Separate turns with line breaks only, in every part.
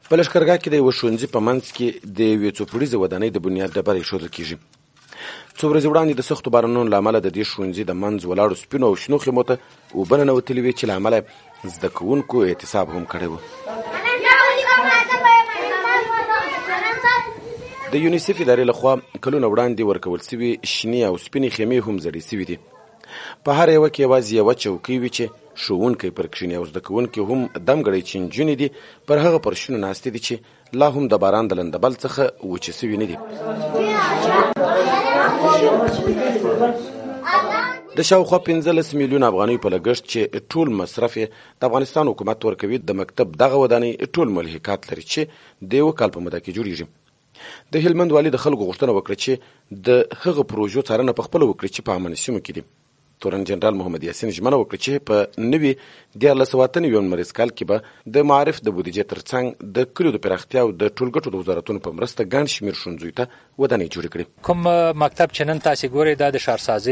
په لښکرګاه کې د یوه ښوونځي په منځ کې د یوې څو پوړیزې ودانۍ د بنیاد ډبره ایښودل کېږي. څو ورځې وړاندې د سختو بارانونو له امله د دې ښوونځي د منځ ولاړو سپینو او شنو خیمو ته اوبه ننوتلې وې چې له امله زده کوونکو اعتصاب هم کړی و. د یونیسف ادارې لخوا کلونه وړاندې ورکول سوي شنې او سپینې خیمې هم زړې سوي دي. په هر یوه کې یوازې یوه چوکۍ وي چې ښوونکی پر کښېني او زده کوونکي هم دم ګړی چې نجونې دي پر هغه فرشونو ناستې دي چې لا هم د باران د لندبل څخه وچې سوي نه دي. د شاوخوا 15 میلیون افغانیو په لګښت چې ټول مصرف د افغانستان حکومت ورکوي د مکتب دغه ودانۍ ټول ملحقات لري چې د یو کال په موده کې جوړیږي. د هلمند والي د خلکو غوښتنه وکړه چې د هغه پروژو څارنه په خپله وکړي چې په امن سیمو کې دي. تورن جنرال محمد یاسین ژمنه وکړه چې په نوي 1498 لمریز کال کې به د معارف د بودیجې ترڅنګ د کلیو د پراختیا او د ټولګټو د وزارتونو په مرسته ګڼ شمېر ښوونځیو ته ودانۍ جوړې کړي.
کوم مکتب چې نن تاسې ګورئ دا د ښارسازۍ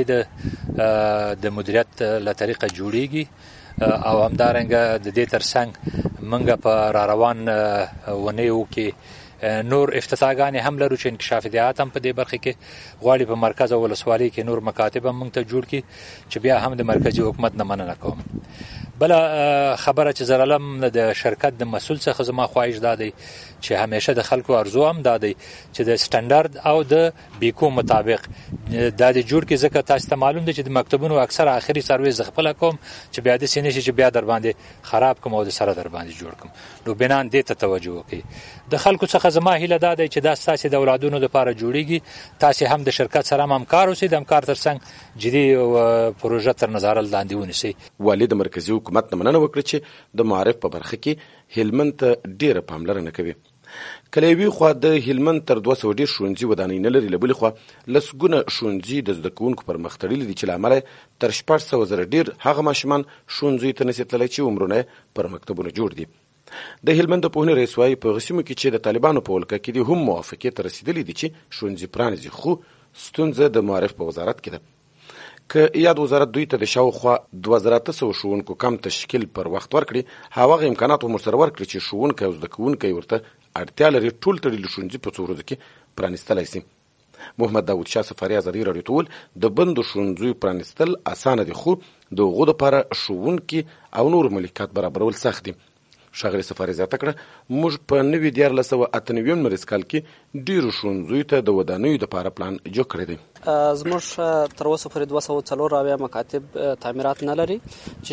د مدیریت له طریقه جوړیږي او همدارنګه د دې ترڅنګ موږ په راروان اونیو کې نور افتتاحګانې هم لرو چې انکشاف دیات هم په دې برخه کې غواړي په مرکز او ولسوالۍ کې نور مکاتب هم موږ ته جوړ کړي چې بیا هم د مرکزی حکومت نه مننه کوم. بل خبره چې زرالم د شرکت د مسول څخه زما خواهش دادی چې همیشه د خلکو ارزو هم دادی چې د سټانډرد او د بیکو مطابق د جوړ کې ځکه تاسو ته معلوم دي چې د مکتبونو اکثر اخري سرویس خپل کوم چې بیا د سینې چې بیا در باندې خراب کوم او د سره در باندې جوړ کوم نو بنان دې ته توجه وکړي. د خلکو څخه زما هیله دادی چې دا تاسو د اولادونو لپاره جوړیږي تاسو هم د شرکت سره همکار اوسئ د همکار ترڅنګ جدي پروژه تر نظر لاندې ونیسئ.
والي د مرکزی حکومت نه مننه وکړه چې د معارف په برخه کې هلمند ته ډیره پاملرنه کوي. کله یوې خوا د هلمند تر 200 ډیر ښوونځي ودانۍ نه لري، له بلې خوا لسګونه ښوونځي د زده کوونکو پر مخ تړلي دي چې له امله تر 600,000 ډیر هغه ماشومان ښوونځیو ته نشي تللی چې عمرونه پر مکتبونو جوړ دي. د هلمند د پوهنې رئیس وايي په غسیمو کې چې د طالبانو په ولکه کې دي هم موافقې ته رسیدلي دي چې ښوونځي پرانیزي، خو ستونزه د معارف په وزارت کې ده. که یاد وزارت دوی ته د شاوخوا 2800 ښوونکو کم تشکیل پر وخت ورکړي، هغه امکانات هم ورسره ورکړي چې ښوونکی او زده کوونکی ورته اړتیا لري ټول تړلي ښوونځي په څو ورځو کې پرانیستلی شي. محمد داود شاه سفاري ازادي راډیو ته وویل د بندو ښوونځیو پرانیستل اسانه دي، خو د هغو دپاره ښوونکي او نور ملکات برابرول سخت دي. ښاغلي سفاري زیاته کړه موږ په نوي 1498 لمریز کال کې ډیرو ښوونځیو ته د ودانیو دپاره پلان جوړ کړی دی.
زموږ تر اوسه پورې 204 مکاتب تعمیرات نه لري چې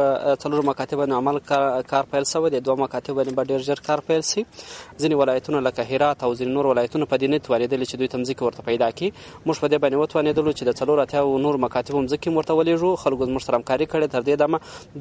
4 مکاتب باندې عمل کار پیل شوی دی، 2 مکاتب باندې به ډیر ژر کار پیل شي. ځینې ولایتونه لکه هرات او ځینې نور ولایتونه په دې نه توانېدلي چې دوی ته مځکې ورته پیدا کړي. موږ په دې باندې وتوانېدلو چې د 4 نور مکاتب مځکې ورته ولېږو. خلکو زموږ سره همکاري کړې، تر دې دمه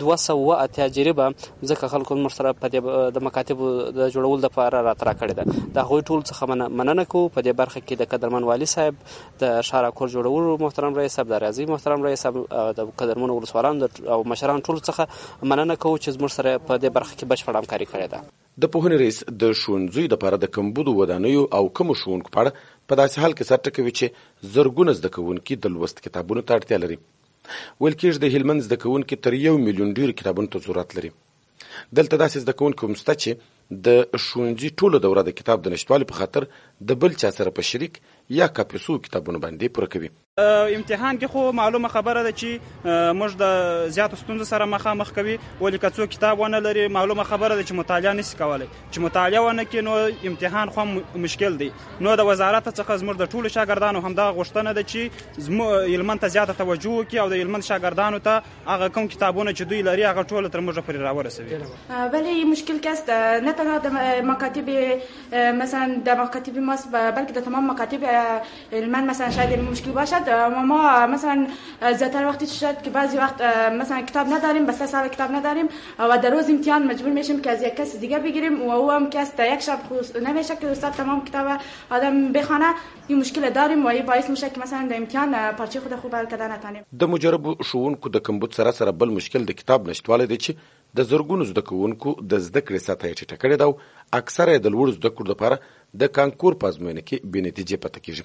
280 جریبه ځکه خلکو زموږ سره په دې د مکاتب د جوړولو لپاره راترا کړې ده. د هغوی ټول څخه مننه کوو. په دې برخه کې د قدرمن والي صاحب، د شارع کور جوړولو محترم رئیس صاحب، د ریاضي محترم رئیس صاحب، د قدرمنو ولسوالانو او مشران ټول څخه مننه کوو چې زموږ سره په دې برخه کې بشپړ همکاري کړې ده.
د پوهنې رئیس د ښوونځیو دپاره د کمبودو ودانیو او کمو ښوونکو په اړه په داسې حال کې سر ټکوي چې زرګونه زده کوونکي د لوست کتابونو ته اړتیا لري. ویل کېږي د هلمند زده کوونکي تر 1 میلیون ډیرو کتابونو ته ضرورت لري. دلته داسې زده کوونکي هم شته چې د ښوونځي ټوله دوره د کتاب د نشتوالي په خاطر د بل چا سره په شریک یا کاپیسو کتابونو باندې پوره کوي.
امتحان کې خو معلومه خبره ده چې موږ د زیاتو ستونزو سره مخامخ کوي، ولې که څوک کتاب ونه لري معلومه خبره ده چې مطالعه نشي کولی. چې مطالعه ونه کړي نو امتحان خو مشکل دی. نو د وزارت څخه زموږ د ټولو شاګردانو همدغه غوښتنه ده چې زموږ هلمند ته زیاته توجه وکړي او د هلمند شاګردانو ته هغه کوم کتابونه چې دوی لري هغه ټول تر موږ پورې راورسوي.
ولی مشکل که است نه تنها در مکاتب مثلا در مکاتب ماست بلکه در تمام مکاتب هلمند مثلا شاید مشکل باشد. ما مثلا زیادتر وقتی شد که بعضی وقت مثلا کتاب نداریم، بس 3 سال کتاب نداریم و در روز امتحان مجبور میشیم که از یک کس دیگه بگیریم و او هم که است یک شب نمیشه که استاد تمام کتاب آدم بخونه. این مشکل داریم و این باعث میشه که مثلا در امتحان پارچه خود خوب حل کردن نتونیم.
د مجرب ښوونکو د کمبود سره بل مشکل د کتاب نشتوالی دی چې د زرګونو زده کوونکو د زده کړې سطح یې ټیټه کړې ده او اکثره یې د لوړو زده کړو لپاره د کانکور په ازموینه کې بې نتیجې پاتې کېږي.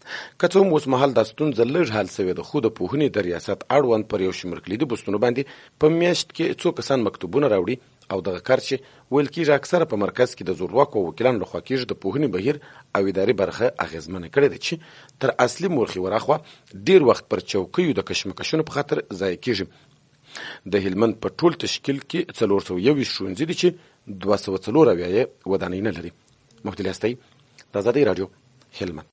که څه هم اوس مهال دا ستونزه لږ حل سوې ده، خو د پوهنې د ریاست اړوند پر یو شمېر کلیدي بستونو باندې په میاشت کې څو کسان مکتوبونه راوړي او دغه کار چې ویل کېږي اکثره په مرکز کې د زورواکو وکیلانو لخوا کېږي د پوهنې بهیر او اداري برخه اغېزمنه کړې ده چې تر اصلي مورخي وراخوا ډېر وخت پر چوکیو د کشمکشونو په خاطر ضایع کېږي. د هلمند په ټول تشکیل کې 421 ښوونځي دي چې 204 ودانۍ نه لري. مهدي لیاستۍ، د ازادۍ راډیو، هلمند.